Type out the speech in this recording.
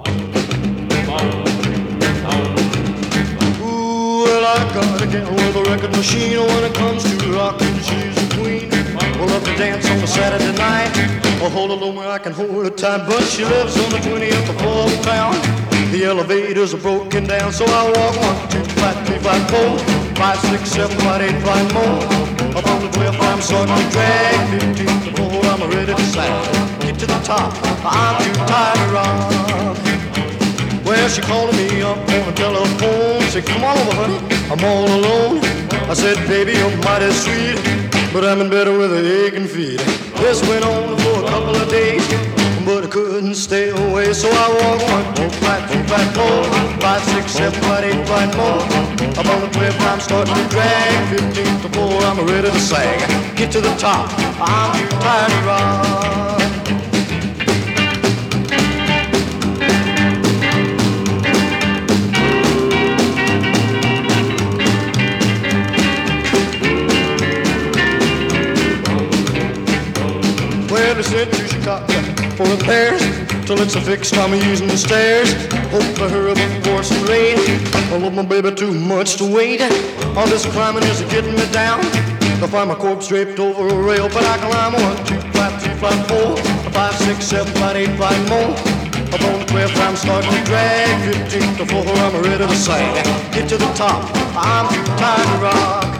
Ooh, well, I got a gal with a record machine. When it comes to rockin', she's a queen. We'll love to dance on a Saturday night. I'll hold her low where I can hold her tight. But she lives on the 20th floor of town. The elevators are broken down, so I walk 1, 2, 5, 3, 5, 4, 5, 6, 7, 5, 8, 5 more. Up on the cliff, I'm starting to drag. 15 to 4, I'm ready to sag. Get to the top, I'm too tired to rock. Well, she called me up on the telephone. Said, come on over, honey, I'm all alone. I said, baby, you're mighty sweet, but I'm in bed with a aching feet. This went on for a couple of days, but I couldn't stay away. So I walked 1, 2, 5, 3, 5, 4, 5, 6, 7, 5, 8, 5 more. Up on the cliff, I'm starting to drag. 15 to 4, I'm ready to sag. Get to the top, I'm too tired to rock. Well, they sent to Chicago for repairs till it's a fixed. I'm using the stairs. Hope to hurry before some rain. I love my baby too much to wait. All this climbing is getting me down. I find my corpse draped over a rail, but I climb 1, 2, 5, 3, 5, 4, 5, 6, 7, 5, 8, 5 more. Up on the cliff, I'm starting to drag. 15 to 4, I'm ready to sag. Get to the top, I'm too tired to rock.